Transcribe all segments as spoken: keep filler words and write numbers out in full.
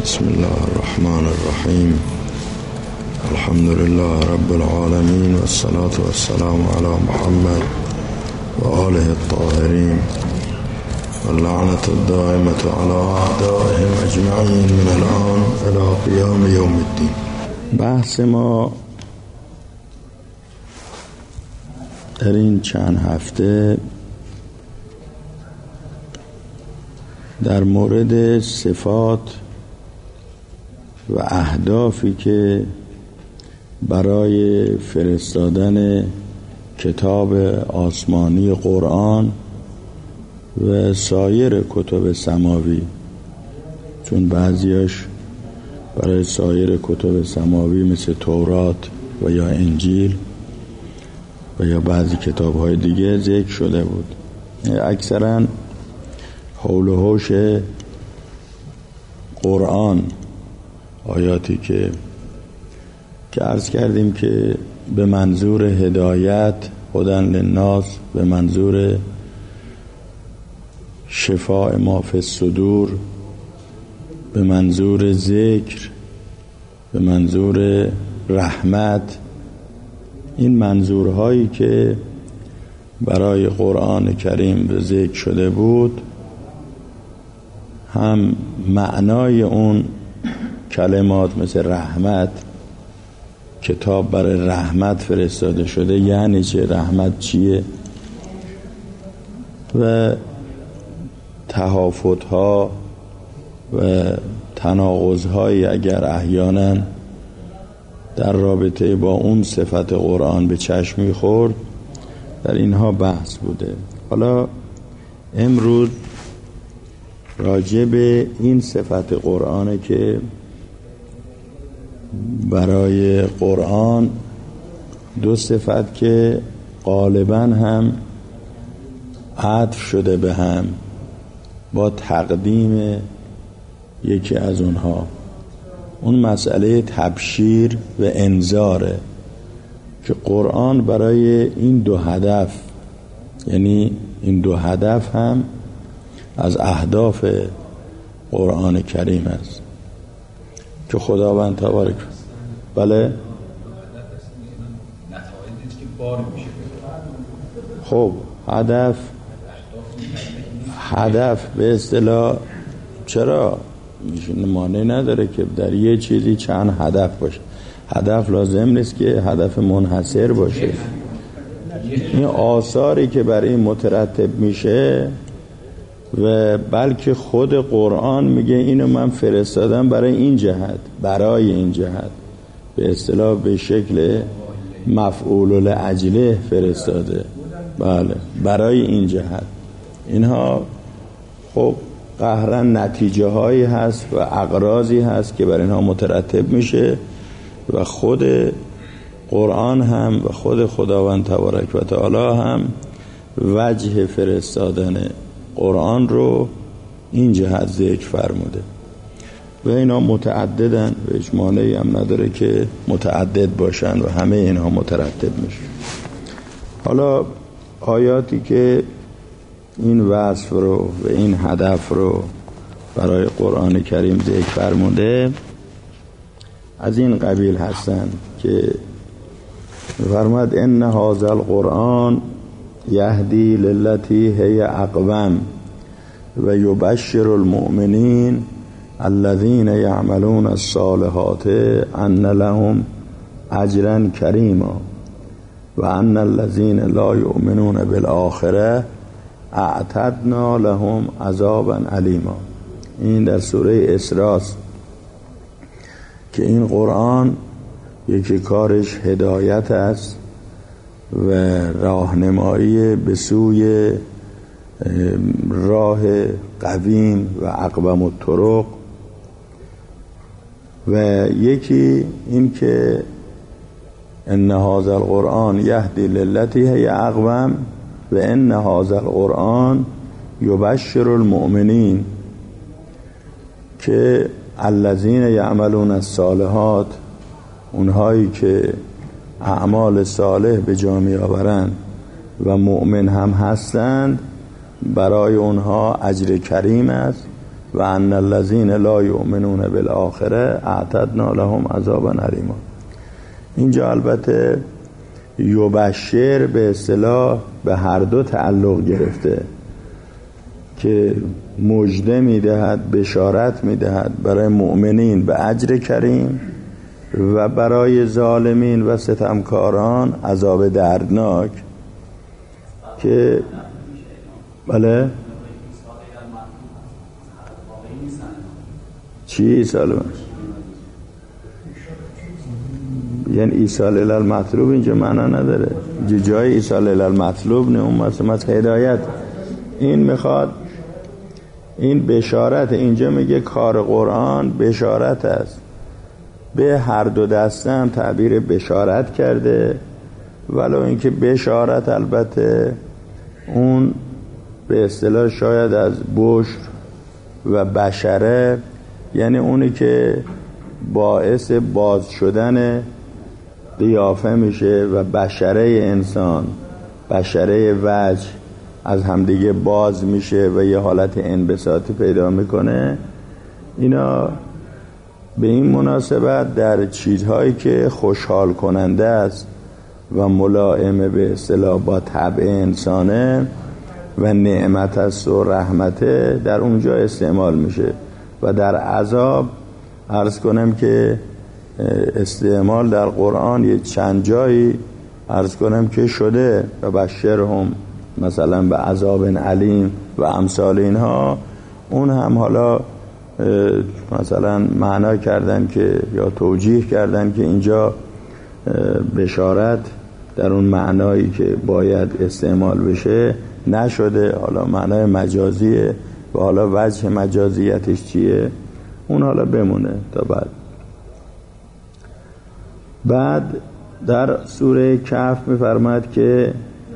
بسم الله الرحمن الرحیم. الحمد لله رب العالمین والصلاة والسلام علی محمد و آله الطاهرین واللعنة الدائمة على أعدائهم أجمعین من الآن إلى قیام یوم الدین. بحث ما در این چند هفته در مورد صفات و اهدافی که برای فرستادن کتاب آسمانی قرآن و سایر کتب سماوی، چون بعضیاش برای سایر کتب سماوی مثل تورات و یا انجیل و یا بعضی کتاب‌های دیگه ذکر شده بود، اکثراً حول و حوش قرآن آیاتی که که عرض کردیم که به منظور هدایت، هدی للناس، به منظور شفاء ما فی الصدور، به منظور ذکر، به منظور رحمت، این منظورهایی که برای قرآن کریم به ذکر شده بود هم معنای اون کلمات مثل رحمت، کتاب برای رحمت فرستاده شده، یعنی چه؟ رحمت چیه؟ و تهافت‌ها و تناقض‌هایی اگر احیانا در رابطه با اون صفت قرآن به چشم می‌خورد، در اینها بحث بوده. حالا امروز راجع به این صفت قرآنه که برای قرآن دو صفت که غالباً هم عطف شده به هم با تقدیم یکی از اونها، اون مسئله تبشیر و انذاره که قرآن برای این دو هدف، یعنی این دو هدف هم از اهداف قرآن کریم است که خداوند تبارک بله خب هدف هدف به اصطلاح چرا میشه مانع نداره که در یه چیزی چند هدف باشه. هدف لازم نیست که هدف منحصر باشه. این آثاری که برای این مترتب میشه و بلکه خود قرآن میگه اینو من فرستادم برای این جهت، برای این جهت، به اصطلاح به شکل مفعول لاجله فرستاده، بله برای این جهت. اینها خب قهرا نتیجه هایی هست و اغراضی هست که برای اینها مترتب میشه و خود قرآن هم و خود خداوند تبارک و تعالی هم وجه فرستادن قرآن رو این جهت ذکر فرموده و اینا متعددن و هیچ مانعی هم نداره که متعدد باشن و همه اینها مترتب میشه. حالا آیاتی که این وصف رو و این هدف رو برای قرآن کریم ذکر فرموده از این قبیل هستن که فرمود ان هذا القرآن یهدی للتی هی اقوم و یبشر المؤمنین الذین یعملون الصالحات ان لهم اجرا کریما و ان الذین لا یؤمنون بالآخره اعتدنا لهم عذابا علیما. این در سوره اسراء که این قرآن یکی کارش هدایت است و راهنمایی به سوی راه قویم و اقوم الطرق و یکی این که ان هذا القرآن یهدی للتی هی اقوم و ان هذا القرآن یبشر المؤمنین که الذین یعملون الصالحات، اونهایی که اعمال صالح به جا می آورند و مؤمن هم هستند، برای اونها اجر کریم است و ان الذین لا یؤمنون بالآخره اعتدنا لهم عذابا الیما. اینجا البته یبشر به اصطلاح به هر دو تعلق گرفته که مژده میدهد، بشارت میدهد برای مؤمنین به اجر کریم و برای ظالمین و ستمکاران عذاب دردناک. که بله چی ایصال یعنی ایصال الی المطلوب اینجا معنا نداره، جای ایصال الی المطلوب نه، اون مثلا هدایت. این میخواد این بشارت، اینجا میگه کار قرآن بشارت است، به هر دو دسته هم تعبیر بشارت کرده، ولو اینکه بشارت البته اون به اصطلاح شاید از بشر و بشره، یعنی اونی که باعث باز شدن قیافه میشه و بشره انسان، بشره وجه از همدیگه باز میشه و یه حالت انبساطی پیدا میکنه. اینا به این مناسبت در چیزهایی که خوشحال کننده است و ملائمه به اصطلاح با طبع انسانه و نعمت است و رحمته در اونجا استعمال میشه. و در عذاب عرض کنم که استعمال در قرآن یه چند جایی عرض کنم که شده و بشرهم مثلا به عذاب علیم و امثال اینها. اون هم حالا مثلا معنا کردن که یا توجیه کردن که اینجا بشارت در اون معنایی که باید استعمال بشه نشده، حالا معنای مجازیه و حالا وجه مجازیتش چیه اون حالا بمونه تا بعد. بعد در سوره کهف می‌فرماید که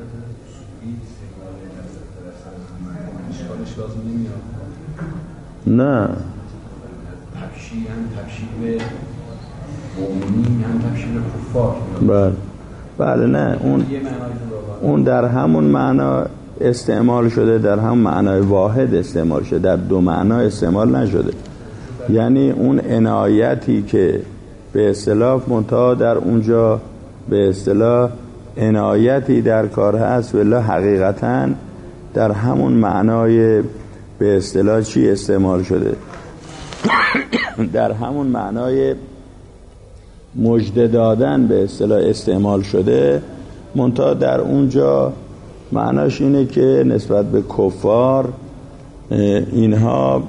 نه تبشیر هم تبشیر مومنین هم تبشیر کفار. بله بله نه اون اون در همون معنا استعمال شده، در هم معنای واحد استعمال شده، در دو معنا استعمال نشده. یعنی اون عنایتی که به اصطلاح منتها در اونجا به اصطلاح عنایتی در کار هست، ولی حقیقتاً در همون معنای به اصطلاح چی استعمال شده؟ در همون معنای مژده دادن به اصطلاح استعمال شده، منتها در اونجا معناش اینه که نسبت به کفار اینها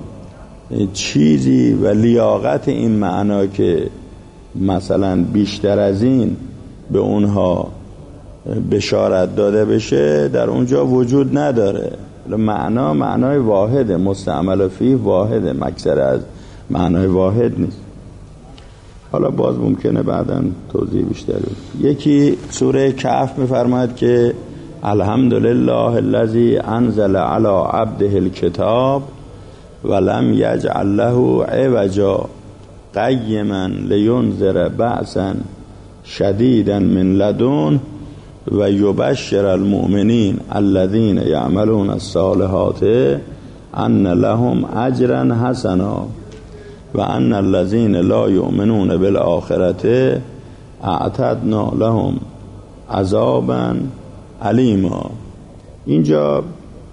چیزی و لیاقت این معنا که مثلا بیشتر از این به اونها بشارت داده بشه در اونجا وجود نداره. معنا معنای واحده، مستعمل فیه واحده، مکسر از معنای واحد نیست. حالا باز ممکنه بعداً توضیح بیشتر بده. یکی سوره کهف میفرماید که الحمدلله الذی انزل علی عبده الکتاب ولم یجعل له عوجا قیما لینذر بأسا شدیدا من لدن و یبشر المؤمنین الذین یعملون الصالحات ان لهم اجرا حسنا و ان الذین لا یؤمنون بالآخرة اعتدنا لهم عذابا علیما. اینجا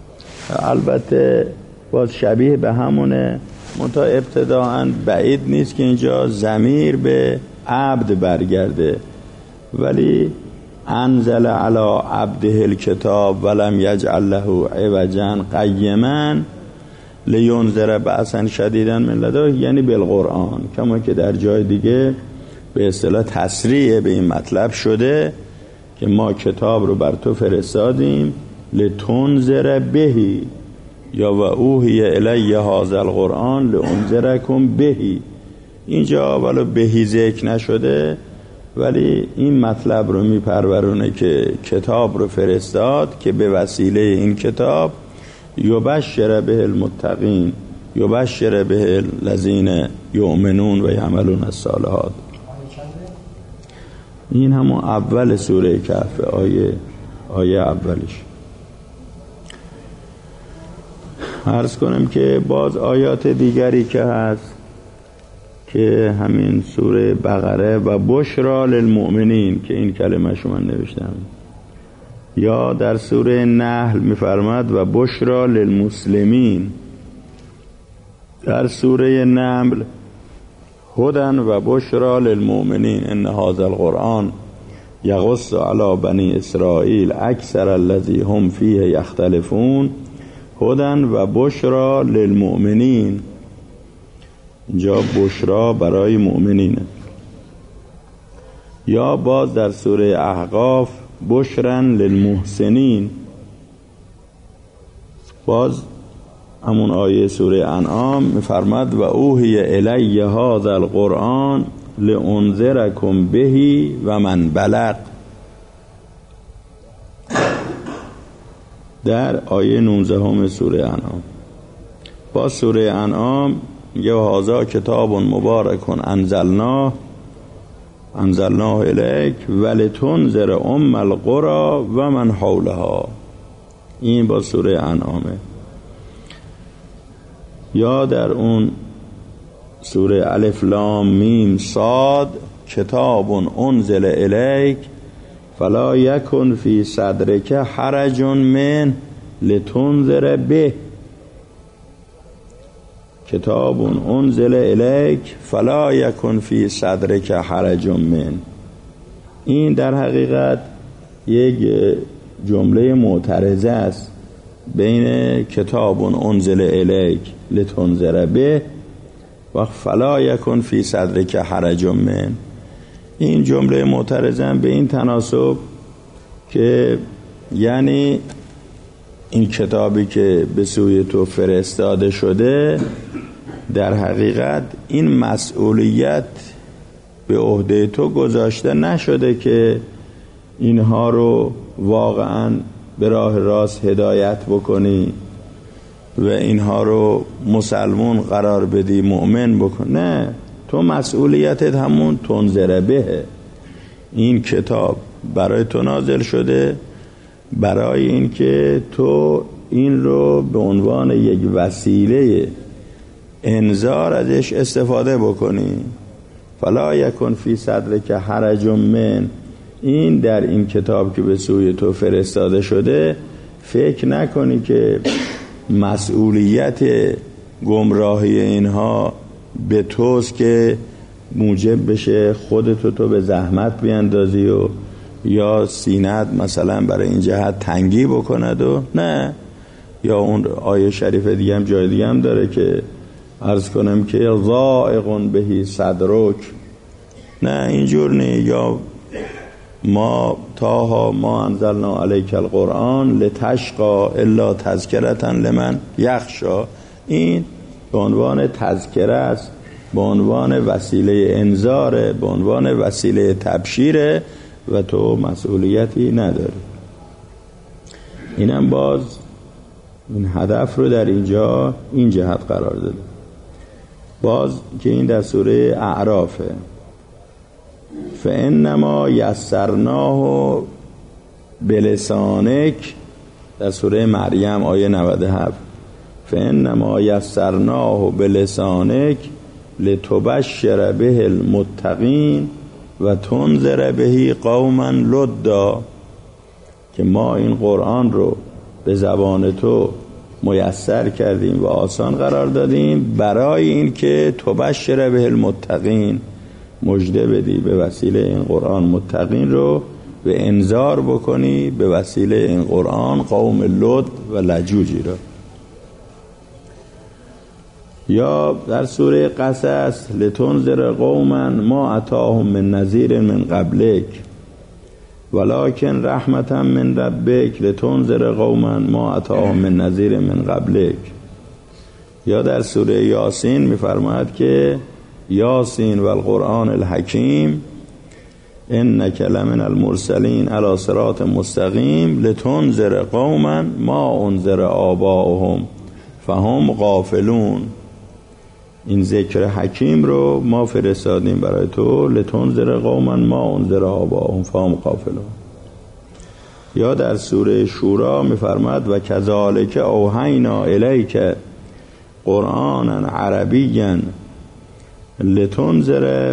البته باز شبیه به همونه، منتها ابتداعاً بعید نیست که اینجا ضمیر به عبد برگرده، ولی انزل علی عبده الکتاب ولم یجعل له عوجا قیما لینذر بأسا شدیدا من لدن، یعنی بالقرآن، کما که در جای دیگه به اصطلاح تسریع به این مطلب شده که ما کتاب رو بر تو فرستادیم لتنذر بهی یا و اوحی الی هذا القرآن لانذرکم بهی. اینجا ولو بهی ذکر نشده ولی این مطلب رو میپرورونه که کتاب رو فرستاد که به وسیله این کتاب یبشر به المتقین یبشر به الذین یؤمنون و یعملون الصالحات. این همون اول سوره کهف، آیه آیه اولش. عرض کنم که باز آیات دیگری که هست که همین سوره بقره و بشرا للمؤمنین که این کلمه شو من نوشتم، یا در سوره نحل میفرماد و بشرا للمسلمین، در سوره نمل هدن و بشرا للمؤمنین ان هذا القرآن یقص علی بنی اسرائیل اکثر الذی هم فیه یختلفون هدن و بشرا للمؤمنین. اینجا بشرا برای مؤمنینه. یا باز در سوره احقاف بشرن للمحسنین، باز همون آیه سوره انعام میفرماد و اوحی الی هذا القرآن لانذرکم به و من بلغ. در آیه نوزده هم سوره انعام. با سوره انعام میگه هذا کتاب مبارک انزلناه انزلناه الیک ولتنذر ام القرى و من حولها. این با سوره انعامه. یا در اون سوره الف لام میم صاد کتاب انزل الیک فلا یکن فی صدرک حرج من لتنذر به. کتاب انزل الیک فلا یکن فی صدرک حرج من. این در حقیقت یک جمله معترضه است بین کتاب انزل الیک لتنذر به و فلا یکن فی صدرک حرج من. این جمله معترضه به این تناسب که یعنی این کتابی که به سوی تو فرستاده شده در حقیقت این مسئولیت به عهده تو گذاشته نشده که اینها رو واقعا به راه راست هدایت بکنی و اینها رو مسلمون قرار بدی، مؤمن بکن. نه، تو مسئولیتت همون تنذر بهه. این کتاب برای تو نازل شده برای این که تو این رو به عنوان یک وسیله انذار ازش استفاده بکنی. فلا یکن فی صدرک حرج من. این در این کتاب که به سوی تو فرستاده شده فکر نکنی که مسئولیت گمراهی اینها به توست که موجب بشه خودتو تو به زحمت بیندازی و یا سینت مثلا برای این جهت تنگی بکند و نه. یا اون آیه شریف دیگه هم جای دیگه هم داره که عرض کنم که ضائق بهی صدرک. نه اینجور نه. یا ما تاها ما انزلنا علیک القرآن لتشقا الا تذکرة لمن یخشا. این به عنوان تذکره است، به عنوان وسیله انذاره، به عنوان وسیله تبشیره و تو مسئولیتی نداری. اینم باز این هدف رو در اینجا این جهت قرار داده. باز که این در سوره اعرافه فانما یسرناه بلسانک، در سوره مریم آیه نود و هفت فانما یسرناه بلسانک لتبشر به المتقین و تنذر به قوما لدا. که ما این قرآن رو به زبان تو میسر کردیم و آسان قرار دادیم برای این که تبشر به المتقین، مژده بدی به وسیله این قرآن متقین رو به انذار بکنی به وسیله این قرآن قوم لد و لجوجی رو. یا در سوره قصص لتنذر قوما ما اتاهم من نذیر من قبلک ولکن رحمتا من ربک لتنذر قوما ما اتاهم من نذیر من قبلک. یا در سوره یاسین میفرماید که یاسین و القرآن الحکیم انک لمن المرسلین علی صراط مستقیم لتنذر قوما ما انذر آباؤهم فهم غافلون. این ذکر حکیم رو ما فرستادیم برای تو لتنذر قوما ما انذر آباؤهم فهم غافلون. یا در سوره شورا میفرماد و کذالک اوحینا الیک قرآنا عربیا لتنذر.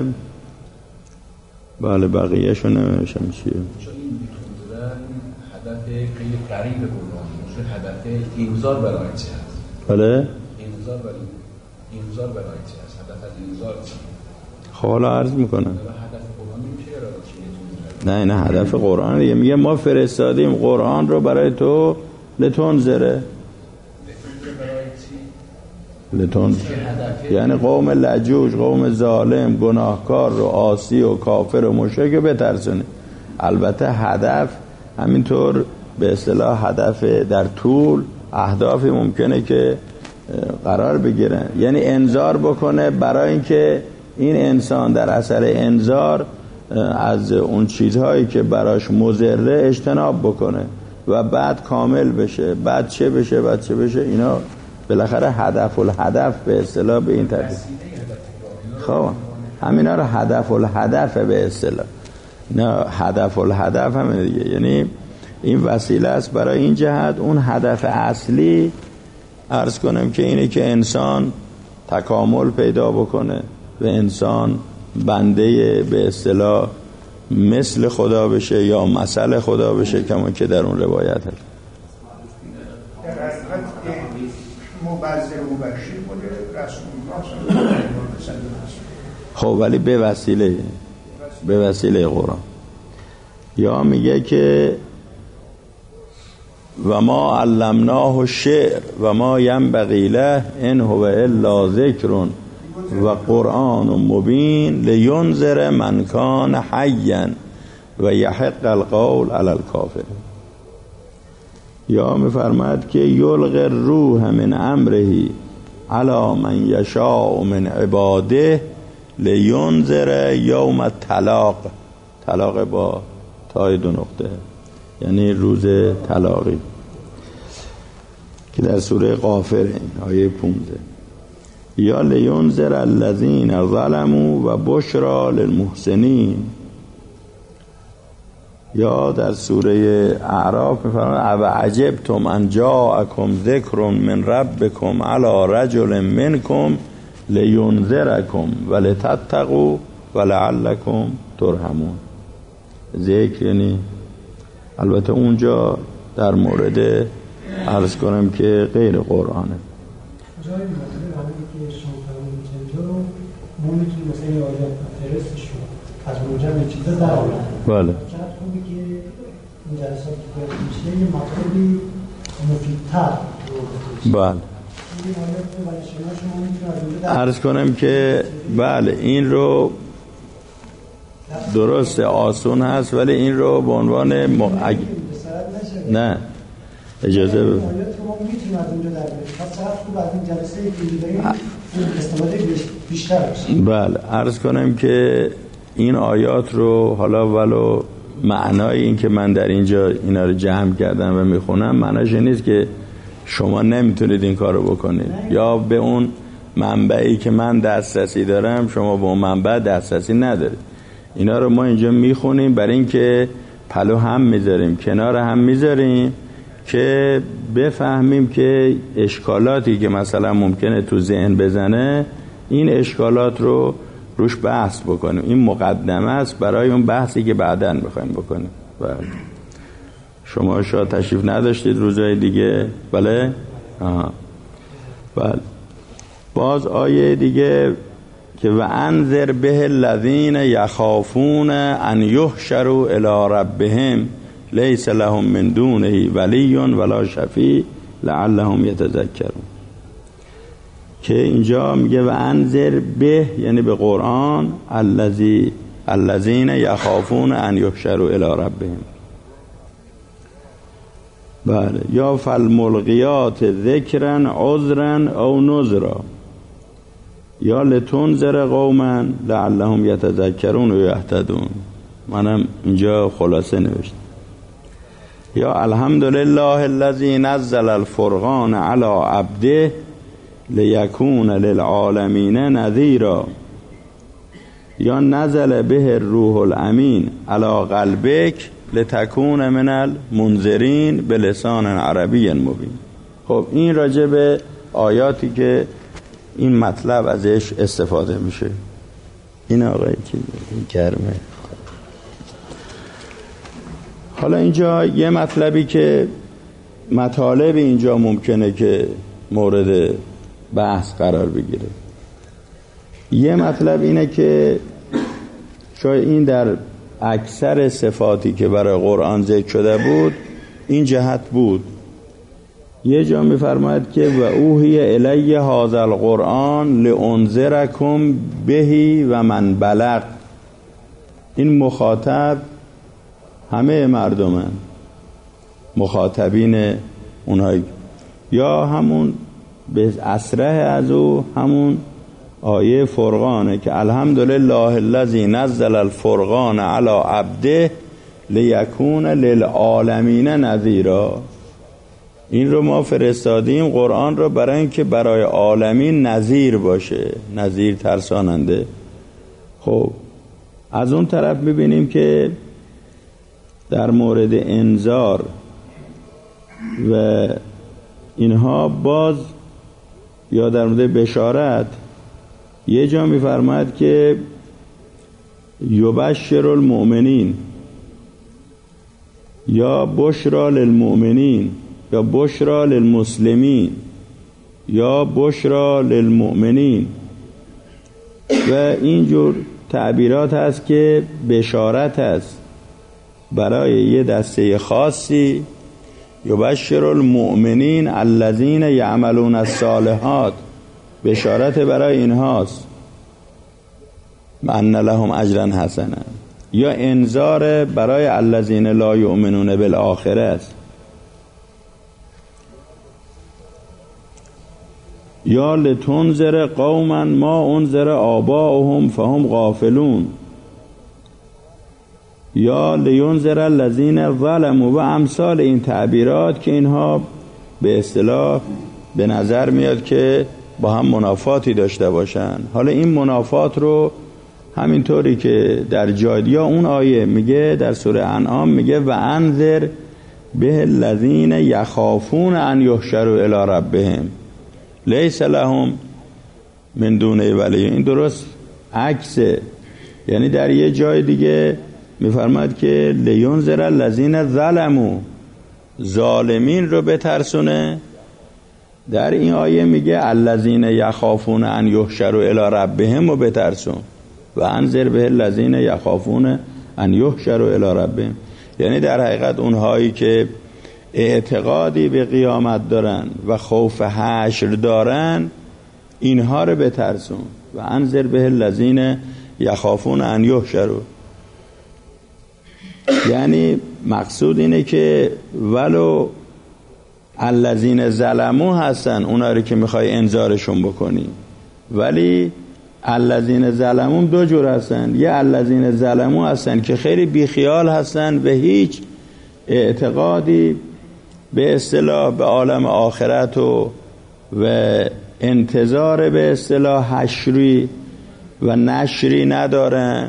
بله بقیه‌شو نمیشم چیه، چون این لتنذر هدف خیلی قریب قرآن میشه، هدف انذار برای چه هست؟ بله انذار برای انذار برای چه هست؟ هدف از انذار چیه؟ خب حالا عرض میکنم. هدف قرآن میشه یا چیه؟ نه نه هدف قرآن دیگه، میگه ما فرستادیم قرآن رو برای تو لتنذره. لتون یعنی قوم لجوج، قوم ظالم، گناهکار رو عاصی و کافر و مشرک بترسونه. البته هدف همینطور به اصطلاح هدف در طول اهدافی ممکنه که قرار بگیرن، یعنی انذار بکنه برای اینکه این انسان در اثر انذار از اون چیزهایی که براش مضره اجتناب بکنه و بعد کامل بشه، بعد چه بشه بعد چه بشه. اینا بالاخره هدف الهدف به اصطلاح به این ترتیب. خب همینا رو هدف الهدف به اصطلاح، نه هدف الهدف همین دیگه، یعنی این وسیله است برای این جهت. اون هدف اصلی عرض کنم که اینه که انسان تکامل پیدا بکنه و انسان بنده به اصطلاح مثل خدا بشه یا مثل خدا بشه، کما که در اون روایت هست. در حقیقت مبذر و مبشر بوده رسول الله صلی الله علیه و سلم. خب ولی به وسیله به وسیله قرآن. یا میگه که و ما علمناه الشعر و ما ینبغی له ان هو الا ذکر و قرآن مبین لینذر من کان حیا و یحق القول علی الکافر. یا میفرماد که یلقی الروح من امره علی من یشاء من عباده لینذر یوم الطلاق. طلاق با تای دو نقطه، یعنی روز طلاقی که در سوره غافر آیه پانزده. یا لینذر الذین ظلموا و بشرا للمحسنین. یا در سوره اعراف میفرماید و عجبتم ان جاءکم ذکر من ربکم علی رجل منکم لینذرکم ولتتقوا ولعلکم ترحمون. ذکر یعنی البته اونجا در مورد عرض کنم که غیر قرآنه. جایی مثلا همونی که شما فرمودید اینجا رو ما میتونیم مثلا این آیات فرستش رو از اونجا به چیزا در آورد. بله. چقدر خوبی که این جلسات که باید میشه یه مطلبی مفیدتر رو بکنید. بله. این آیات رو برای شما شما میتونید از اونجا در عرض کنم که بله این رو درسته آسون هست، ولی این رو به عنوان م... اگ... نه اجازه بده. آیات رو ما میتونیم از اونجا در بیاریم. پس چقدر خوب از این جلسه که داریم استفاده بیشتر بشه. بله عرض کنم که این آیات رو حالا ولو معنای این که من در اینجا اینا رو جمع کردم و میخونم معناش نیست که شما نمیتونید این کار رو بکنید یا به اون منبعی که من دسترسی دارم شما به اون منبع دسترسی ندارید. اینا رو ما اینجا میخونیم برای اینکه پلو هم میذاریم کنار هم میذاریم که بفهمیم که اشکالاتی که مثلا ممکنه تو ذهن بزنه این اشکالات رو روش بحث بکنیم. این مقدمه است برای اون بحثی که بعداً میخوایم بکنیم. بله. شما شاید تشریف نداشتید روزهای دیگه. بله آها. بله. باز آیه دیگه که و انذر به الذین یخافون ان یحشروا الی ربهم لیس لهم من دونه ولی ولا شفیع لعلهم یتذکرون. که اینجا میگه و انذر به یعنی به قرآن الذی الذین یخافون ان یحشروا الی ربهم. بله. یا فالملقیات ذکرا عذرا او نذرا یا لتنذر قوما لعلهم یتذکرون و یهتدون. منم اینجا خلاصه نوشتم. یا الحمدلله الذی نزل الفرقان علی عبده لیکون للعالمین نذیرا. یا نزل به الروح الامین علی قلبک لتکون من المنذرین بلسان عربی مبین. خب این راجع به آیاتی که این مطلب ازش استفاده میشه. این آقای که گرمه. حالا اینجا یه مطلبی که مطالب اینجا ممکنه که مورد بحث قرار بگیره. یه مطلب اینه که شاید این در اکثر صفاتی که برای قرآن ذکر شده بود این جهت بود. یه جا می‌فرماید که و اوحی الی هذا القرآن لانذرکم بهی و من بلغ. این مخاطب همه مردمن، مخاطبین اونهایی، یا همون به اسره از او همون آیه فرقانه که الحمدلله الذی نزل الفرقان علی عبده لیکون للعالمین نذیرا. این رو ما فرستادیم قرآن رو برای اینکه برای عالمین نذیر باشه، نذیر ترساننده. خب از اون طرف می‌بینیم که در مورد انذار و اینها باز یا در مورد بشارت یه جا می‌فرماید که یبشر المؤمنین یا بشرا للمؤمنین یا بشرا للمسلمین یا بشرا للمؤمنین و اینجور تعبیرات هست که بشارت هست برای یه دسته خاصی. یبشر المؤمنین الذین یعملون الصالحات، بشارت برای اینهاست، ان لهم اجرا حسنا. یا انذار برای الذین لا یؤمنون بالآخره است. یا لتنذر قوما ما انذر آباؤهم فهم غافلون یا لینذر الذین ظلموا و امثال این تعبیرات که اینها به اصطلاح به نظر میاد که با هم منافاتی داشته باشن. حالا این منافات رو همینطوری که در جای یا اون آیه میگه در سوره انعام میگه و انذر به الذین یخافون ان یحشروا الی ربهم لیس لهم من دونه ولی. این درست عکسه، یعنی در یه جای دیگه میفرماید که لینذر الذین ظلموا، ظالمین رو بترسونه. در این آیه میگه الذین یخافون ان یحشروا الی ربهم رو بترسون و انذر به الذین یخافون ان یحشروا الی ربهم. یعنی در حقیقت اونهایی که اعتقادی به قیامت دارن و خوف حشر دارن اینها رو بترسون و انذر به الذین یخافون ان یحشروا. یعنی مقصود اینه که ولو الذین ظلموا هستن اونا رو که میخوای انذارشون بکنی، ولی الذین ظلموا دو جور هستن. یه الذین ظلموا هستن که خیلی بیخیال هستن و هیچ اعتقادی به اصطلاح به عالم آخرت و و انتظار به اصطلاح حشری و نشری ندارن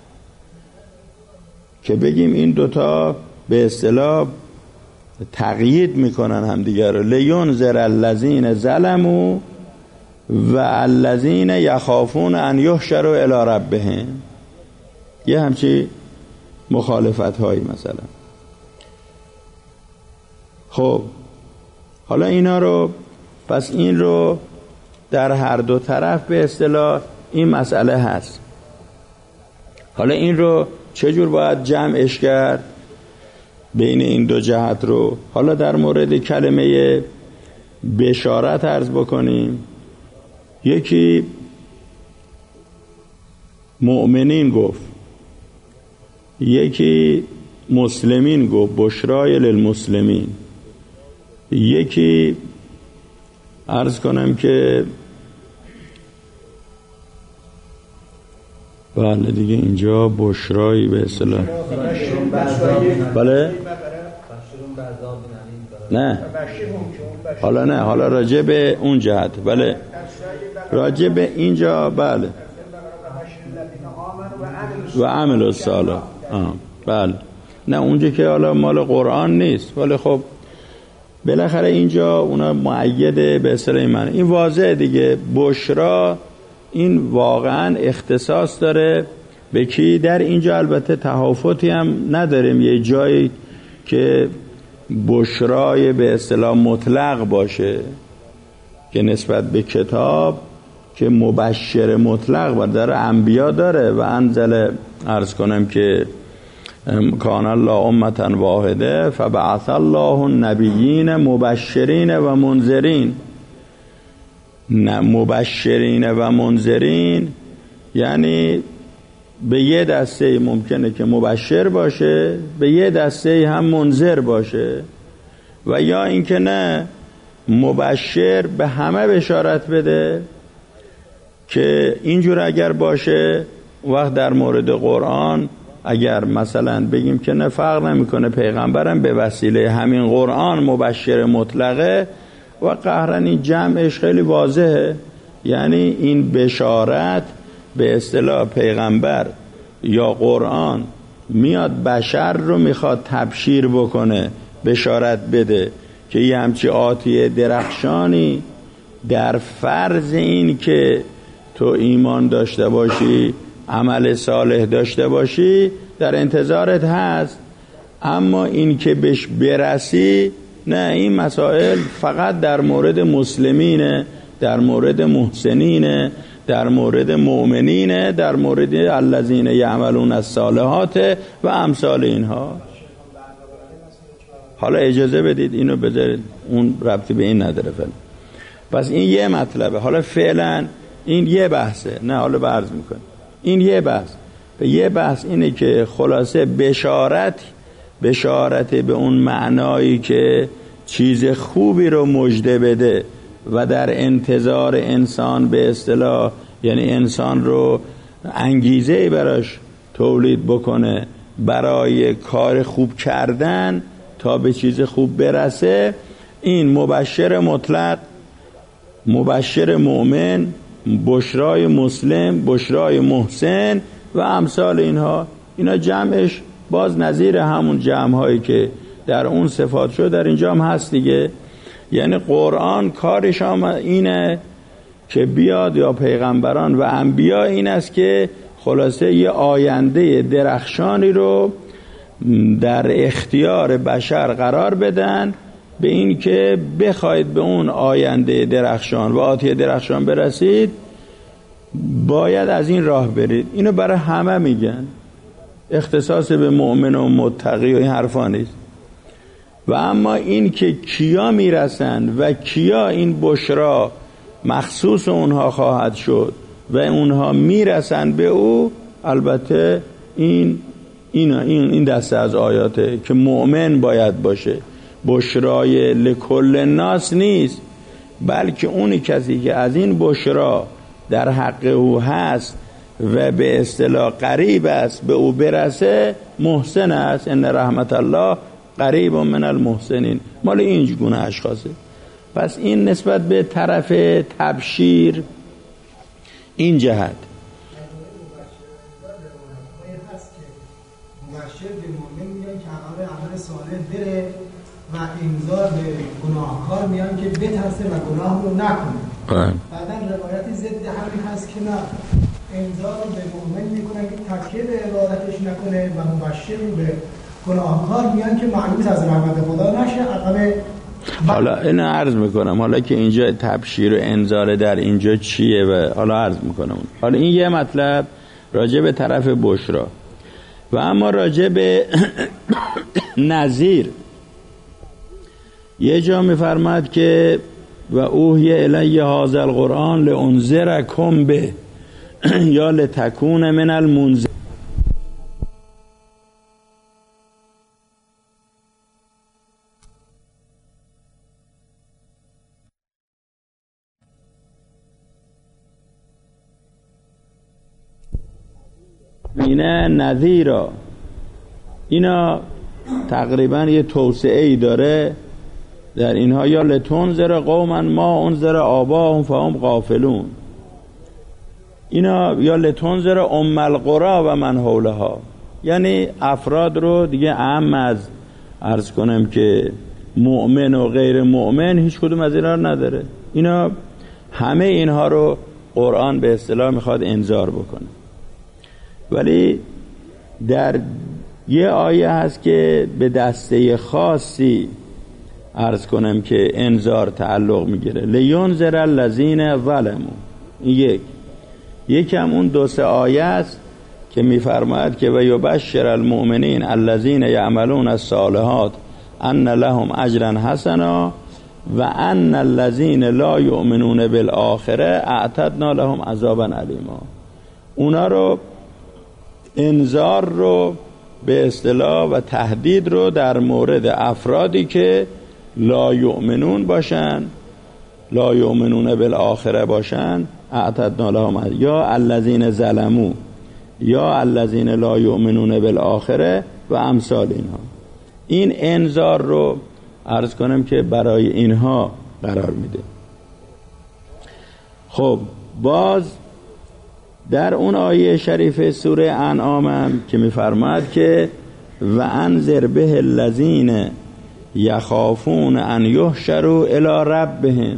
که بگیم این دوتا به اصطلاح تقیید میکنن همدیگر رو. لینذر الذین ظلموا و الذین یخافون ان یحشروا الی ربهم. یه همچی مخالفت هایی مثلا. خب حالا اینا رو پس این رو در هر دو طرف به اصطلاح این مسئله هست. حالا این رو چجور باید جمعش کرد بین این دو جهت رو؟ حالا در مورد کلمه بشارت عرض بکنیم. یکی مؤمنین گفت، یکی مسلمین گفت بشرای للمسلمین، یکی عرض کنم که بله دیگه اینجا بشرایی به اصطلاح بله نه حالا نه حالا راجع به اون جهت بله راجع به اینجا بله و عمل الصالح بله نه اونجا که حالا مال قرآن نیست، ولی خب بالاخره اینجا اونا مؤیده به اصطلاح من این واضحه دیگه. بشرا این واقعا اختصاص داره به کی؟ در اینجا البته تهافتی هم نداریم، یه جایی که بشرای به اصطلاح مطلق باشه که نسبت به کتاب که مبشر مطلق باشه، در انبیا داره و انزل عرض کنم که کان الله امة واحده فبعث الله النبیین مبشرین و منذرین. مبشرین و منذرین یعنی به یه دسته ممکنه که مبشر باشه، به یه دسته هم منذر باشه، و یا اینکه نه مبشر به همه بشارت بده که اینجور اگر باشه وقت در مورد قرآن اگر مثلا بگیم که نه فرق نمیکنه پیغمبرم به وسیله همین قرآن مبشر مطلقه و قهرن این جمعش خیلی واضحه، یعنی این بشارت به اصطلاح پیغمبر یا قرآن میاد بشر رو میخواد تبشیر بکنه، بشارت بده که یه همچی آتیه درخشانی در فرض این که تو ایمان داشته باشی، عمل صالح داشته باشی، در انتظارت هست. اما این که بهش برسی نه، این مسائل فقط در مورد مسلمینه، در مورد محسنینه، در مورد مؤمنینه، در مورد الذین یعملون الصالحات و امثال اینها. حالا اجازه بدید اینو بذارید، اون ربطی به این نداره فعلا. پس این یه مطلبه. حالا فعلا این یه بحثه، نه حالا برز میکنه این یه بحث. یه بحث اینه که خلاصه بشارت بشارت به اون معنایی که چیز خوبی رو مژده بده و در انتظار انسان به اصطلاح، یعنی انسان رو انگیزه براش تولید بکنه برای کار خوب کردن تا به چیز خوب برسه. این مبشر مطلق، مبشر مؤمن، بشرای مسلم، بشرای محسن و امثال اینها، اینا جمعش باز نظیر همون جمع‌هایی که در اون صفات شد در اینجا هم هست دیگه. یعنی قرآن کارش هم اینه که بیاد، یا پیغمبران و انبیا این است که خلاصه یه آینده درخشانی رو در اختیار بشر قرار بدن، به این که بخواید به اون آینده درخشان و آتیه درخشان برسید باید از این راه برید. اینو برای همه میگن، اختصاص به مؤمن و متقی و این حرفا نیست. و اما این که کیا میرسن و کیا این بشرا مخصوص اونها خواهد شد و اونها میرسن به او، البته این این این این دسته از آیاته که مؤمن باید باشه. بشرای لکل الناس نیست، بلکه اونی کسی که از این بشرا در حق او هست و به اصطلاح قریب است به او برسه محسن است. ان رحمت الله قریب من المحسنین، مال این گونه اشخاصه. پس این نسبت به طرف تبشیر این جهت. مبشر به مؤمن میگن که عمل عمل صالح بره و انذار به گناهکار میگن که بترسه و گناه رو نکنه. بعدن روایتی ضد همین هست که نه، انذار به مؤمن میکنن که تکیه به عبادتش نکنه و مبشر به گناهکار میگن که معنیش از رحمت خدا نشه عقب. حالا اینو عرض میکنم، حالا که اینجا تبشیر و انذار در اینجا چیه و حالا عرض میکنم. حالا این یه مطلب راجع به طرف بشرا. و اما راجع به نذیر یه جا میفرماد که و اوحی الی هذا القرآن لانذرکم به یا لتکون من المنذر. اینه نذیرا، اینا تقریبا یه توسعه ای داره در اینها. یا لتنذر قوما ما انذر آباهم فهم غافلون، اینا یا لتنذر ام القرى و من حولها. یعنی افراد رو دیگه اهم از عرض کنم که مؤمن و غیر مؤمن هیچ کدوم از اینا رو نداره. اینا همه اینها رو قرآن به اصطلاح میخواد انذار بکنه. ولی در یه آیه هست که به دسته خاصی عرض کنم که انذار تعلق میگیره، لینذر الذین ظلموا. یک یکم اون دو سه آیه است که میفرماید که و یبشر المؤمنین الذین یعملون الصالحات ان لهم اجرا حسنا و ان الذین لا یؤمنون بالآخره اعتدنا لهم عذابا علیما. اونا رو انذار رو به اصطلاح و تهدید رو در مورد افرادی که لا یؤمنون باشن، لا یؤمنون بالآخره باشن، اعتدنا لهم، یا الذین ظلموا یا الذین لا یؤمنون بالآخره و امثال اینها. این انذار رو عرض کنم که برای اینها قرار میده. خب باز در اون آیه شریف سوره انعام هم که میفرماید که و انذر به الذین یخافون ان یحشروا الی ربهم،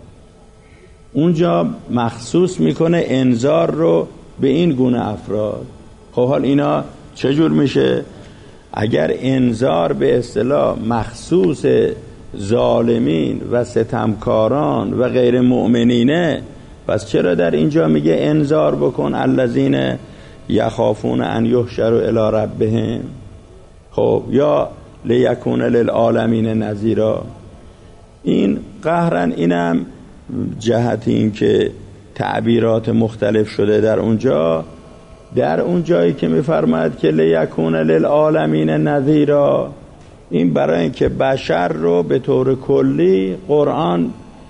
اونجا مخصوص میکنه انذار رو به این گونه افراد. خب حال اینا چجور میشه؟ اگر انذار به اصطلاح مخصوص ظالمین و ستمکاران و غیر مؤمنینه، پس چرا در اینجا میگه انذار بکن الذین یخافون ان یحشروا الی ربهم؟ خب یا لیکون للعالمین نذیرا. این قهرن اینم جهت این که تعبیرات مختلف شده در اونجا، در اون جایی که میفرماید که لیکون للعالمین نذیرا، این برای اینکه بشر رو به طور کلی قرآن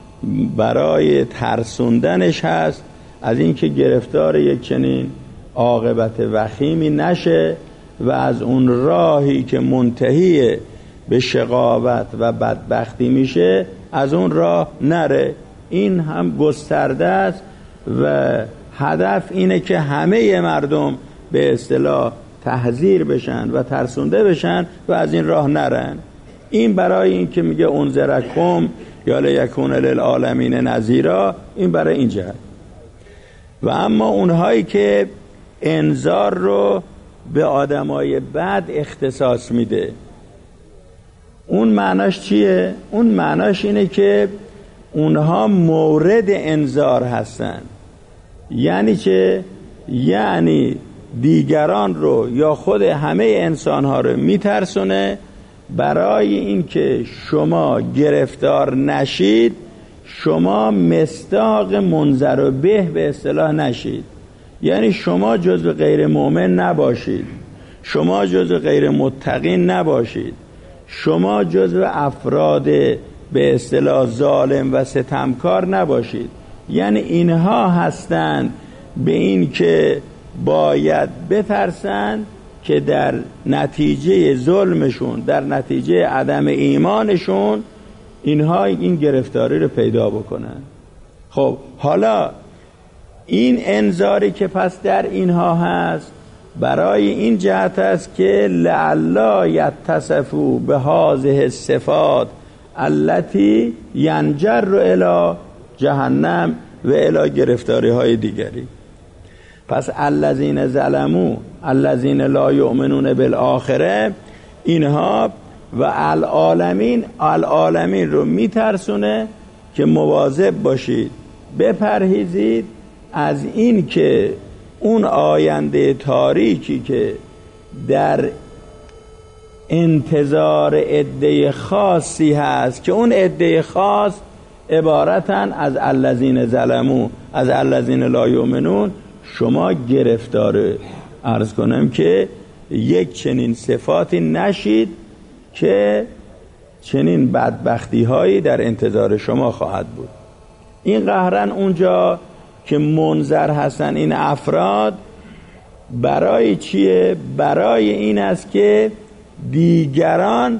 برای ترسوندنش هست از اینکه گرفتار یک چنین عاقبت وخیمی نشه و از اون راهی که منتهی به شقاوت و بدبختی میشه از اون راه نره. این هم گسترده است و هدف اینه که همه مردم به اصطلاح تحذیر بشن و ترسونده بشن و از این راه نرن. این برای این که میگه انذرکم یا لیکون للعالمین نذیرا، این برای این جهت. و اما اونهایی که انذار رو به آدمای بد اختصاص میده، اون معناش چیه؟ اون معناش اینه که اونها مورد انذار هستن. یعنی چه؟ یعنی دیگران رو یا خود همه انسانها رو میترسونه برای اینکه شما گرفتار نشید، شما مصداق منذر و به به اصطلاح نشید. یعنی شما جزو غیر مؤمن نباشید، شما جزو غیر متقین نباشید، شما جزو افراد به اصطلاح ظالم و ستمکار نباشید. یعنی اینها هستند به این که باید بترسن که در نتیجه ظلمشون، در نتیجه عدم ایمانشون، اینها این گرفتاری رو پیدا بکنن. خب حالا این انذاری که پس در اینها هست برای این جهت است که لعلا یتصفوا بهذه الصفات التي ینجر الی جهنم و الی گرفتاری های دیگری. پس الذین ظلموا الذین لا یؤمنون بالآخره، اینها و العالمین، العالمین رو میترسونه که مواظب باشید، بپرهیزید از این که اون آینده تاریکی که در انتظار عده خاصی هست که اون عده خاص عبارتن از الذین ظلموا، از الذین لا یؤمنون، شما گرفتار عرض کنم که یک چنین صفاتی نشید که چنین بدبختی هایی در انتظار شما خواهد بود. این قهرن اونجا که منذر هستن این افراد برای چیه؟ برای این است که دیگران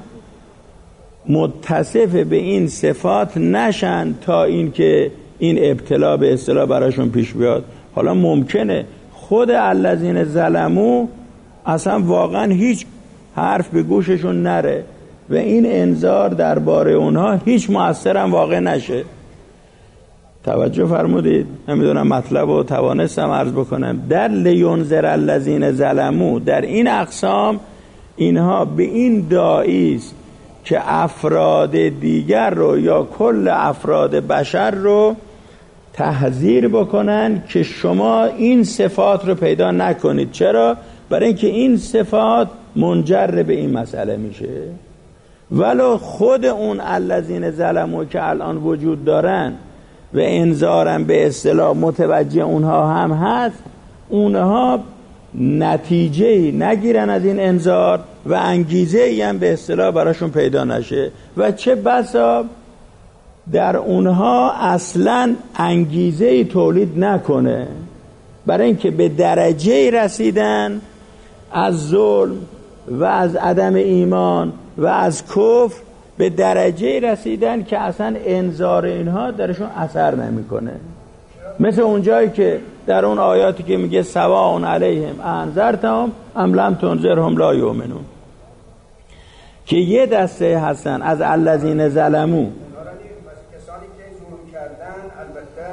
متصف به این صفات نشن تا این که این ابتلا به اصطلاح براشون پیش بیاد. حالا ممکنه خود الذین ظلموا اصلا واقعا هیچ حرف به گوششون نره و این انذار درباره اونها هیچ مؤثر هم واقع نشه. توجه فرمودید؟ نمیدونم مطلب رو توانستم عرض بکنم. در لینذر الذین ظلموا، در این اقسام اینها به این داعی است که افراد دیگر رو یا کل افراد بشر رو تحذیر بکنن که شما این صفات رو پیدا نکنید. چرا؟ برای اینکه این صفات منجر به این مسئله میشه. ولو خود اون الذین ظلموا که الان وجود دارن و انذارم به اصطلاح متوجه اونها هم هست، اونها نتیجه نگیرن از این انذار و انگیزه ای هم به اصطلاح براشون پیدا نشه و چه بسا در اونها اصلا انگیزه ای تولید نکنه برای اینکه به درجه رسیدن از ظلم و از عدم ایمان و از کفر، به درجه رسیدن که اصلا انذار اینها درشون اثر نمیکنه. مثل اونجایی که در اون آیاتی که میگه سواء علیهم انذرتهم ام لم تنذرهم لا یؤمنون، که یه دسته هستن از الذین ظلموا، کسانی که ظلم کردن، البته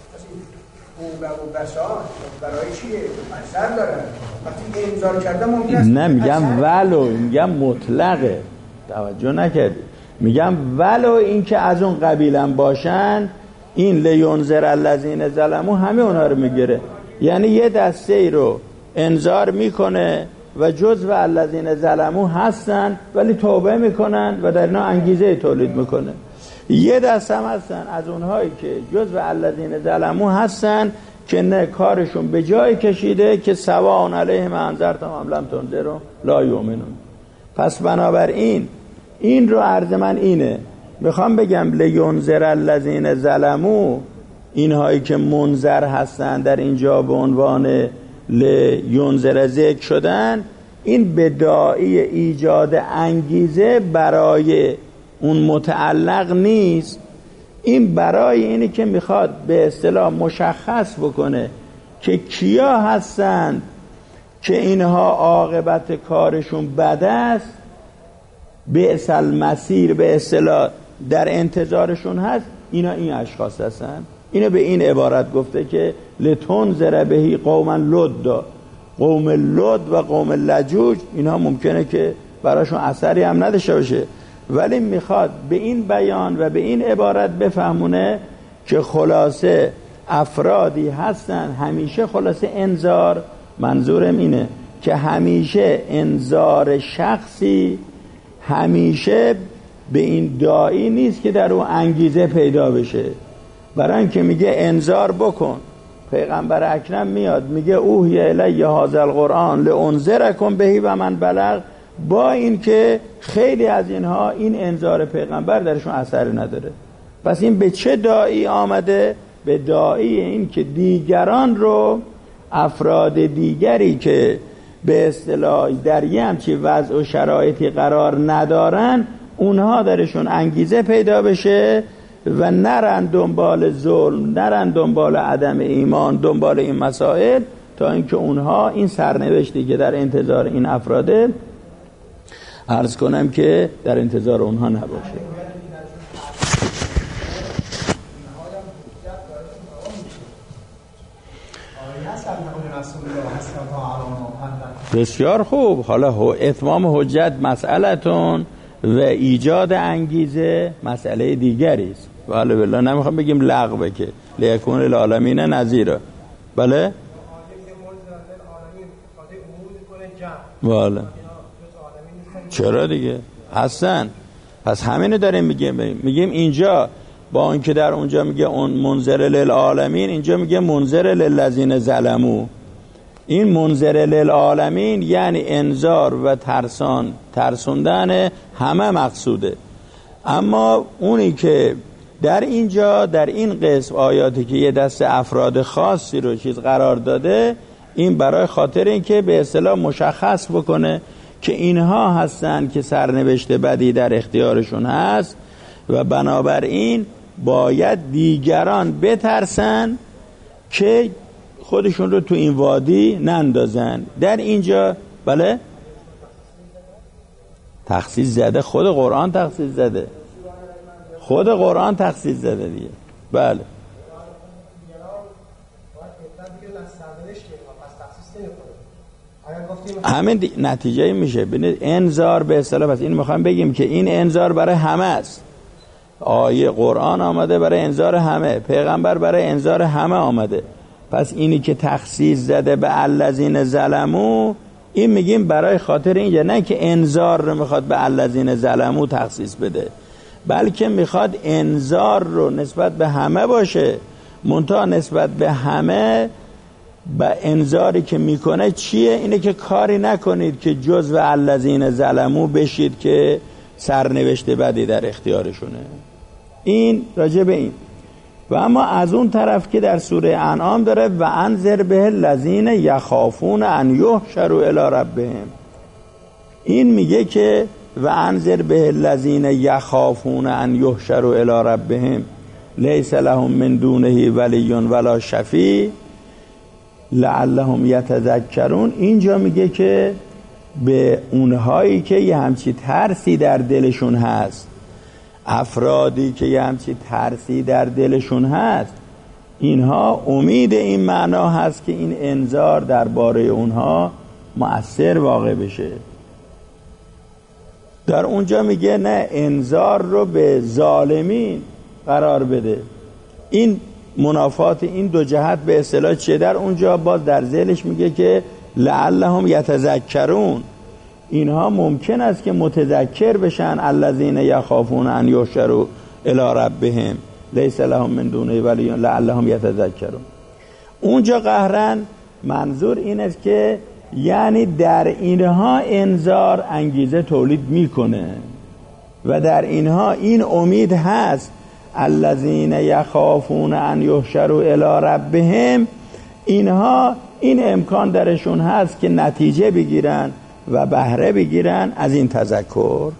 توبه و بساط برای چیه؟ اثر داره. وقتی انذار کردن ممکن است نه میگم ولو، میگم مطلقه، توجه نکردی، میگم ولو این که از اون قبیلم باشن، این لینذر الذین ظلموا همه اونها رو میگیره. یعنی یه دسته ای رو انذار میکنه و جزو الذین ظلموا هستن ولی توبه میکنن و در اینا انگیزه تولید میکنه. یه دسته هم هستن از اونهایی که جزو الذین ظلموا هستن که نه، کارشون به جای کشیده که سواء علیهم انذرتهم ام لم تنذرهم لا یؤمنون. پس بنابراین این رو عرض من اینه، میخوام بگم لینذر الذین ظلموا، اینهایی که منذر هستن در اینجا به عنوان لینذر ذکر شدن، این به داعی ایجاد انگیزه برای اون متعلق نیست، این برای اینه که میخواد به اصطلاح مشخص بکنه که کیا هستند که اینها عاقبت کارشون بد است، بئس المصیر به اصطلاح در انتظارشون هست، اینا این اشخاص هستن. اینو به این عبارت گفته که لتنذر بهی قوما لد، قوم لد و قوم لجوج اینها ممکنه که براشون اثری هم نداشته باشه، ولی میخواد به این بیان و به این عبارت بفهمونه که خلاصه افرادی هستن همیشه، خلاصه انذار، منظورم اینه که همیشه انذار شخصی همیشه به این داعی نیست که در اون انگیزه پیدا بشه. برای اینکه میگه انذار بکن، پیغمبر اکرم میاد میگه اوحی الی هذا القرآن لانذرکم بهی و من بلغ، با این که خیلی از اینها این انذار پیغمبر درشون اثر نداره. پس این به چه داعی آمده؟ به داعی این که دیگران رو، افراد دیگری که به اصطلاح در یه همچی وضع و شرایطی قرار ندارن، اونها درشون انگیزه پیدا بشه و نرن دنبال ظلم، نرن دنبال عدم ایمان، دنبال این مسائل، تا اینکه اونها این سرنوشتی که در انتظار این افراده، عرض کنم که در انتظار اونها نباشه. بسیار خوب. حالا اتمام حجت مسئلتون و ایجاد انگیزه مسئله دیگری است. بله بالله، نمیخوام بگیم لغوه که لیکون للعالمین نذیرا. بله بله چرا دیگه هستن. پس همینو داریم میگیم میگیم اینجا با اینکه در اونجا میگه اون منذر للعالمین، اینجا میگه منذر للذین ظلموا. این منذر للعالمین یعنی انذار و ترسان، ترسوندن همه مقصوده. اما اونی که در اینجا در این قسم آیاتی که یه دست افراد خاصی رو چیز قرار داده، این برای خاطر این که به اصطلاح مشخص بکنه که اینها هستن که سرنوشت بدی در اختیارشون هست و بنابراین باید دیگران بترسن که خودشون رو تو این وادی نندازن. در اینجا بله تخصیص زده، خود قرآن تخصیص زده، خود قرآن تخصیص زده دیگه. بله همین دی... نتیجه میشه. ببینید انذار به اصطلاح، پس این میخوایم بگیم که این انذار برای همه است. آیه قرآن آمده برای انذار همه، پیغمبر برای انذار همه آمده. پس اینی که تخصیص زده به الذین ظلموا، این میگیم برای خاطر اینجا، نه که انذار رو میخواد به الذین ظلموا تخصیص بده، بلکه میخواد انذار رو نسبت به همه باشه، منتها نسبت به همه با انذاری که میکنه چیه؟ اینه که کاری نکنید که جزو الذین ظلموا بشید که سرنوشت بدی در اختیارشونه. این راجع به این. و اما از اون طرف که در سوره انعام داره و انذر به الذین یخافون ان یحشروا الی ربهم، این میگه که و انذر به الذین یخافون ان یحشروا الی ربهم لیس لهم من دونه ولی ولا شفیع لعلهم یتذکرون. اینجا میگه که به اونهایی که یه همچی ترسی در دلشون هست، افرادی که یه همچی ترسی در دلشون هست، اینها امید این معنا هست که این انذار درباره اونها مؤثر واقع بشه. در اونجا میگه نه، انذار رو به ظالمین قرار بده. این منافات این دو جهت به اصطلاح چیه؟ در اونجا باز در ذیلش میگه که لعلهم یتذکرون، اینها ممکن است که متذکر بشن، الذین یخافون ان یحشروا الی ربهم لیس لهم من دونه ولی لعلهم یتذکرون. اونجا قهرن منظور این است که یعنی در اینها انذار انگیزه تولید میکنه و در اینها این امید هست، الذین یخافون ان یحشروا الی ربهم، اینها این امکان درشون هست که نتیجه بگیرن و بهره بگیرن از این تذکر.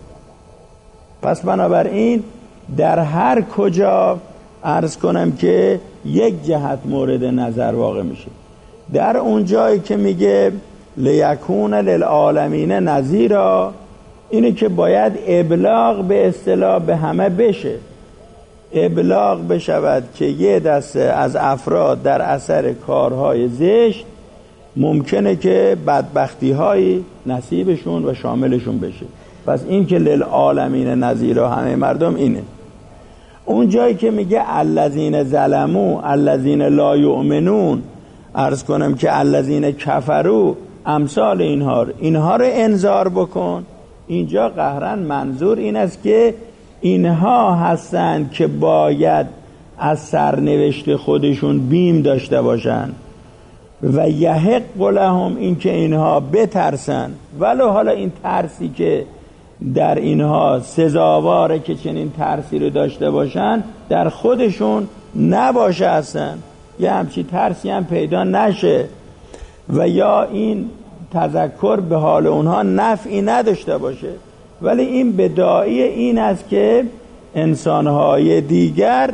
پس بنابراین در هر کجا عرض کنم که یک جهت مورد نظر واقع میشه. در اون جایی که میگه لیکون للعالمین نذیرا، اینه که باید ابلاغ به اصطلاح به همه بشه، ابلاغ بشود که یه دسته از افراد در اثر کارهای زشت ممکنه که بدبختی های نصیبشون و شاملشون بشه. پس این که للعالمین نذیرا همه مردم اینه. اون جایی که میگه الذین ظلموا الذین لا یؤمنون، عرض کنم که الذین کفروا امثال اینها رو اینها رو انذار بکن. اینجا قهرن منظور این است که اینها هستند که باید از سرنوشت خودشون بیم داشته باشن و یحق لهم، این که اینها بترسن، ولو حالا این ترسی که در اینها سزاواره که چنین ترسی رو داشته باشن در خودشون نباشه، اصلا یه همچی ترسی هم پیدا نشه و یا این تذکر به حال اونها نفعی نداشته باشه، ولی این بداعی این است که انسانهای دیگر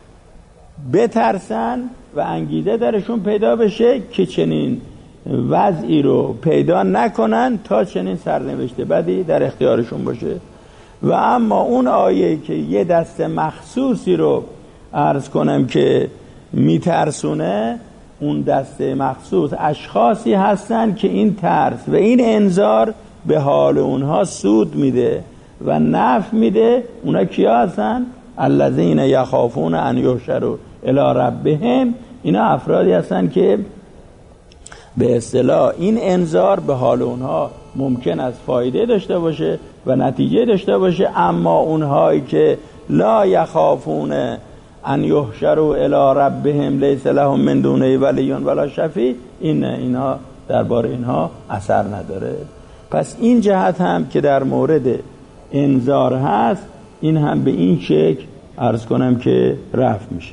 بترسن و انگیزه درشون پیدا بشه که چنین وضعی رو پیدا نکنن تا چنین سرنوشت بدی در اختیارشون باشه. و اما اون آیه که یه دست مخصوصی رو عرض کنم که میترسونه، اون دست مخصوص اشخاصی هستن که این ترس و این انذار به حال اونها سود میده و نفع میده. اونا کیا هستن؟ الذین یخافون ان یحشروا الی ربهم، اینا افرادی هستن که به اصطلاح این انذار به حال اونها ممکن است فایده داشته باشه و نتیجه داشته باشه، اما اونهایی که لا یخافون ان یحشروا الی ربهم لیس لهم من دونه ولی ولا شفیع، این اینها درباره اینها اثر نداره. پس این جهت هم که در مورد انذار هست، این هم به این شکل عرض کنم که رفع میشه.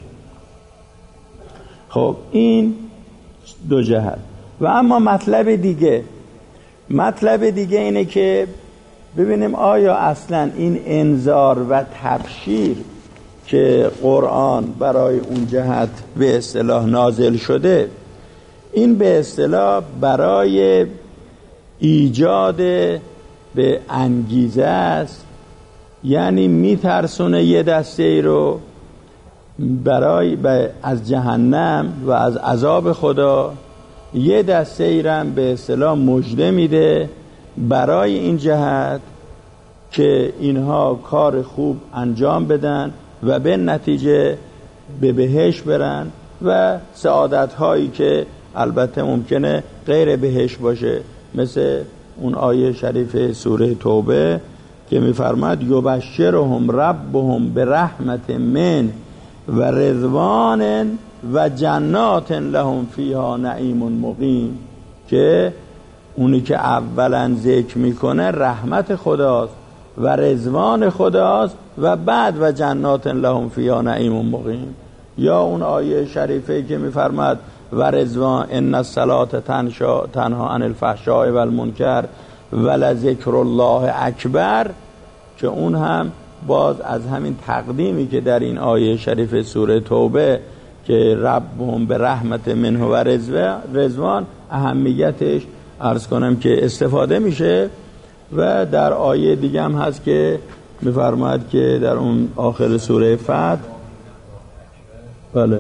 خب این دو جهت. و اما مطلب دیگه مطلب دیگه اینه که ببینیم آیا اصلا این انذار و تبشیر که قرآن برای اون جهت به اصطلاح نازل شده، این به اصطلاح برای ایجاد به انگیزه است، یعنی میترسونه یه دسته ای رو برای از جهنم و از عذاب خدا، یه دسته ای رو به اصطلاح مژده میده برای این جهت که اینها کار خوب انجام بدن و به نتیجه به بهشت برن و سعادت هایی که البته ممکنه غیر بهشت باشه، مثل اون آیه شریف سوره توبه که میفرماد یبشرهم ربهم برحمت من و رضوان و جنات لهم فیها نعیم مقیم، که اونی که اولا ذکر میکنه رحمت خداست و رضوان خداست و بعد و جنات لهم فیها نعیم مقیم. یا اون آیه شریفه که میفرماد و رضوان ان الصلاة تنها عن الفحشاء و المنکر ولذکر الله اکبر، که اون هم باز از همین تقدیمی که در این آیه شریف سوره توبه که ربهم به رحمت منه و رضوان اهمیتش عرض کنم که استفاده میشه. و در آیه دیگه هم هست که میفرماید که در اون آخر سوره فتح، بله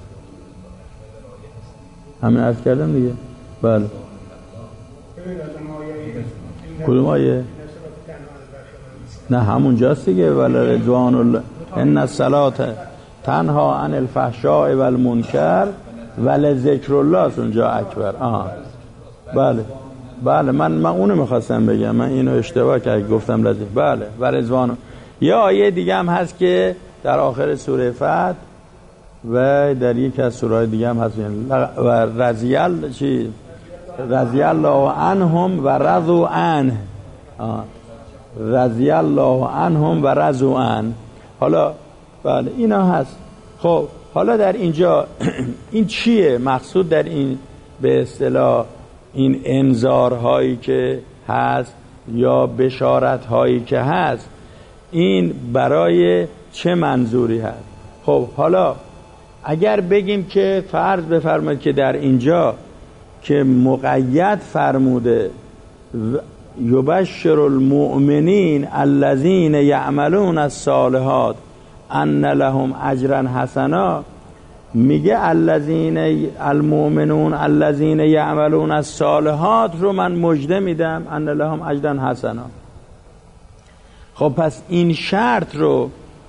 همین عرض کردم دیگه، بله کدوم آیه؟ نه همون جاست دیگه، ولی رضوان الله ان الصلاة تنها عن الفحشاء و المنکر ولی ذکر الله است اونجا اکبر. آها بله بله من من اونو میخواستم بگم، من اینو اشتباه کردم گفتم لذیذ. بله و رضوان. یه آیه دیگه هم هست که در آخر سوره فتح و در یک از سوره‌های دیگه هم هست و رضی الله چی رضی الله عنهم و رضوا عنه، رضی الله عنهم و رضوا عنه. حالا بله اینا هست. خب حالا در اینجا این چیه مقصود در این به اصطلاح این انذارهایی که هست یا بشارتهایی که هست، این برای چه منظوری هست؟ خب حالا اگر بگیم که فرض بفرمایید که در اینجا که مقید فرموده یبشر المؤمنین الذین یعملون الصالحات ان لهم اجرا حسنا، میگه الذین المؤمنون الذین یعملون الصالحات رو من مژده میدم ان لهم اجرا حسنا. خب پس این شرط رو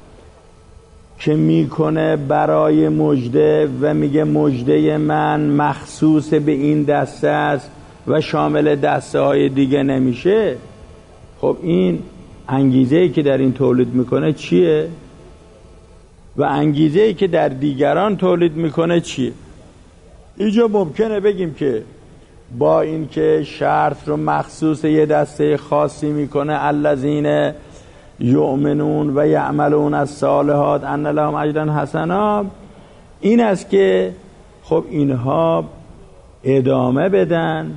که میکنه برای مژده و میگه مژده من مخصوص به این دسته است و شامل دسته های دیگه نمیشه، خب این انگیزه‌ای که در این تولید میکنه چیه؟ و انگیزه‌ای که در دیگران تولید میکنه چیه؟ اینجا ممکنه بگیم که با این که شرط رو مخصوص یه دسته خاصی میکنه الذین یؤمنون و یعملون الصالحات ان لهم اجرا حسنا، این است که خب اینها ادامه بدن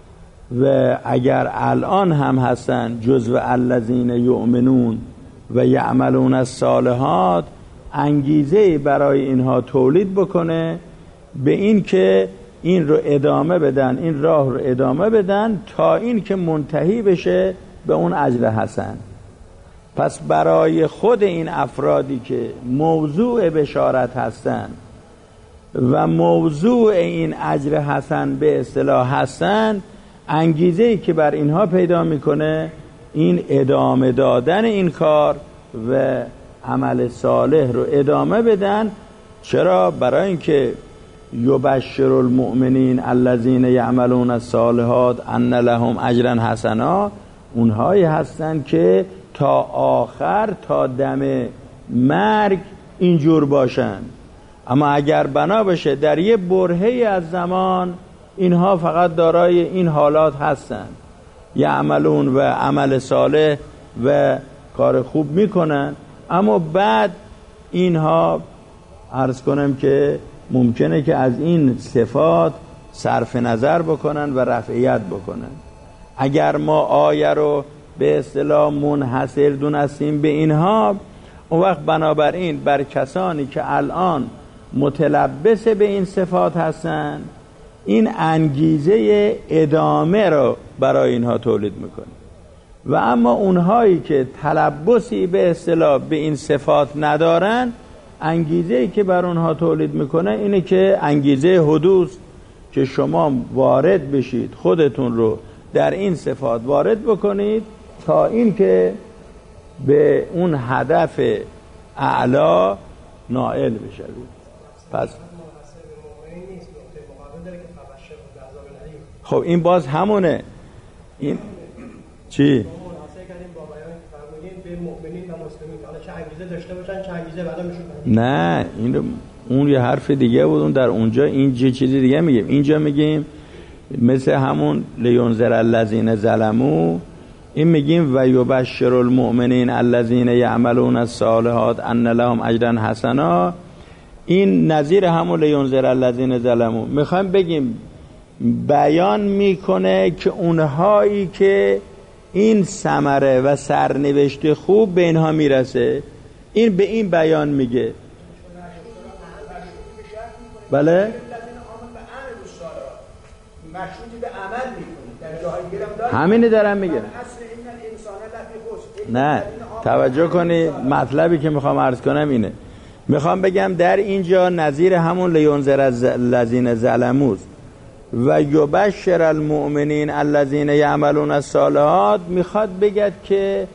و اگر الان هم هستن جزو الذین یؤمنون و یعملون الصالحات، انگیزه برای اینها تولید بکنه به این که این رو ادامه بدن، این راه رو ادامه بدن تا این که منتهی بشه به اون اجر حسن. پس برای خود این افرادی که موضوع بشارت هستن و موضوع این اجر حسن به اصطلاح هستن، انگیزه‌ای که بر اینها پیدا میکنه این ادامه دادن این کار و عمل صالح رو ادامه بدن. چرا؟ برای اینکه یبشر المؤمنین الذین یعملون الصالحات ان لهم اجرا حسنا، اونهایی هستن که تا آخر تا دم مرگ اینجور باشن. اما اگر بنا بشه در یه برهه‌ای از زمان اینها فقط دارای این حالات هستن، یعملون و عمل صالح و کار خوب میکنن، اما بعد اینها عرض کنم که ممکنه که از این صفات صرف نظر بکنن و رفعیت بکنن. اگر ما آیه رو به اصطلاح منحصر دونستیم به اینها، اون وقت بنابراین بر کسانی که الان متلبس به این صفات هستن این انگیزه ادامه رو برای اینها تولید میکنه. و اما اونهایی که تلبسی به اصطلاح به این صفات ندارن، انگیزه‌ای که بر اونها تولید میکنه اینه که انگیزه حدوث، که شما وارد بشید، خودتون رو در این صفات وارد بکنید تا این که به اون هدف اعلا نائل بشوید. پس خب این باز همونه. این چی؟ نه این اون یه حرف دیگه بود، اون در اونجا این چیزی دیگه میگیم. اینجا میگیم مثل همون لینذر الذین ظلموا، این میگیم و یبشر المؤمنین الذین یعملون الصالحات ان لهم اجرا حسنا. این نظیر همون لینذر الذین ظلموا. میخوایم بگیم بیان میکنه که اونهایی که این ثمره و سرنوشت خوب به اینها میرسه، این به این بیان میگه. بله همینی دارم میگه. نه توجه کنی، مطلبی که میخوام عرض کنم اینه، میخوام بگم در اینجا نظیر همون لینذر الذین ظلموا و یبشر المؤمنین الذین یعملون الصالحات، میخواد بگه که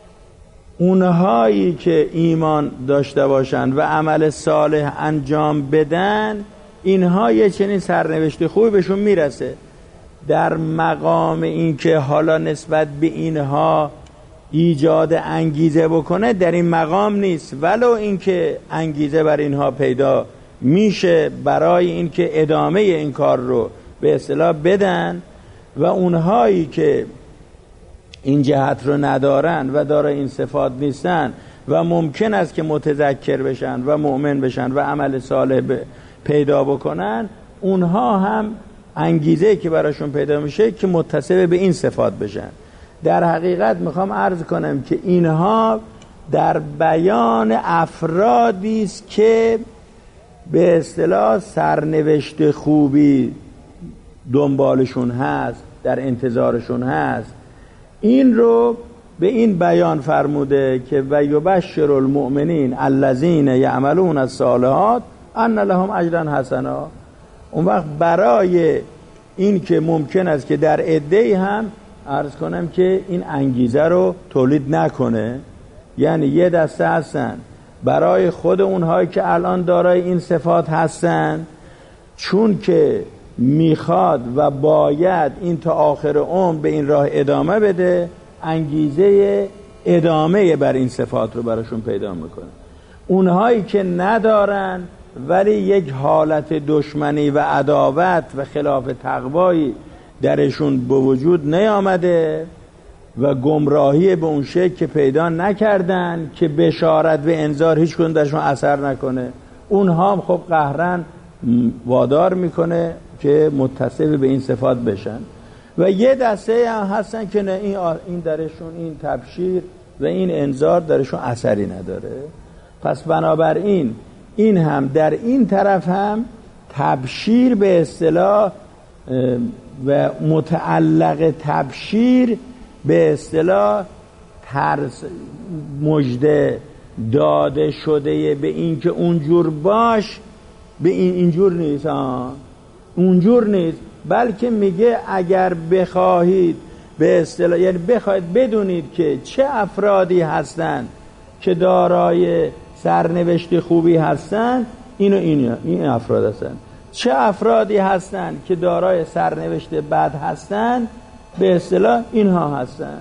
اونهایی که ایمان داشته باشن و عمل صالح انجام بدن، اینها یه چنین سرنوشت خوبی بهشون میرسه. در مقام این که حالا نسبت به اینها ایجاد انگیزه بکنه، در این مقام نیست، ولو اینکه انگیزه بر اینها پیدا میشه برای اینکه ادامه این کار رو به اصطلاح بدن. و اونهایی که این جهت رو ندارن و دارای این صفات نیستن و ممکن است که متذکر بشن و مؤمن بشن و عمل صالح پیدا بکنن، اونها هم انگیزه که براشون پیدا میشه که متصل به این صفات بشن. در حقیقت میخوام عرض کنم که اینها در بیان افرادی است که به اصطلاح سرنوشت خوبی دنبالشون هست، در انتظارشون هست. این رو به این بیان فرموده که و یبشر المؤمنین الذین یعملون الصالحات ان لهم اجرا حسنا. اون وقت برای این که ممکن است که در عده‌ای هم عرض کنم که این انگیزه رو تولید نکنه، یعنی یه دسته هستن برای خود اونهایی که الان دارای این صفات هستن، چون که میخواد و باید این تا آخر عمر به این راه ادامه بده، انگیزه ادامه بر این صفات رو براشون پیدا میکنه. اونهایی که ندارن ولی یک حالت دشمنی و عداوت و خلاف تقوایی درشون به وجود نیامده و گمراهی به اون شکل که پیدا نکردن که بشارت و انذار هیچ کدوم درشون اثر نکنه، اونها هم خب قهرن وادار میکنه که متصل به این صفات بشن. و یه دسته هم هستن که نه، این این درشون این تبشیر و این انذار درشون اثری نداره. پس بنابراین این هم در این طرف هم تبشیر به اصطلاح و متعلق تبشیر به اصطلاح ترس مژده داده شده به این که اونجور باش، به این اینجور نیست ها. اونجور نیست، بلکه میگه اگر بخواهید به اصطلاح، یعنی بخواهید بدونید که چه افرادی هستن که دارای سرنوشت خوبی هستن، اینو این این افراد هستن. چه افرادی هستن که دارای سرنوشت بد هستن، به اصطلاح اینها هستن.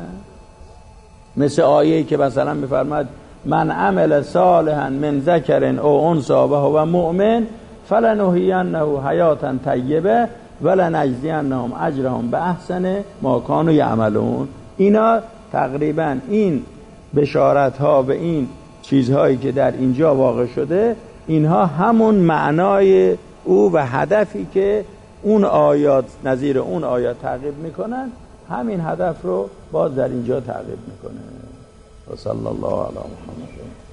مثل آیه‌ای که مثلا میفرماد من عمل صالحا من ذکر او انثی و هو مؤمن فلنحیینه حیاتا طیبه ولنجزینهم اجرهم باحسن ما کانوا یعملون. اینا تقریبا این بشارت ها و این چیزهایی که در اینجا واقع شده، اینها همون معنای او و هدفی که اون آیات نظیر اون آیات تعقیب میکنن، همین هدف رو باز در اینجا تعقیب میکنه. و صلی الله علی محمد.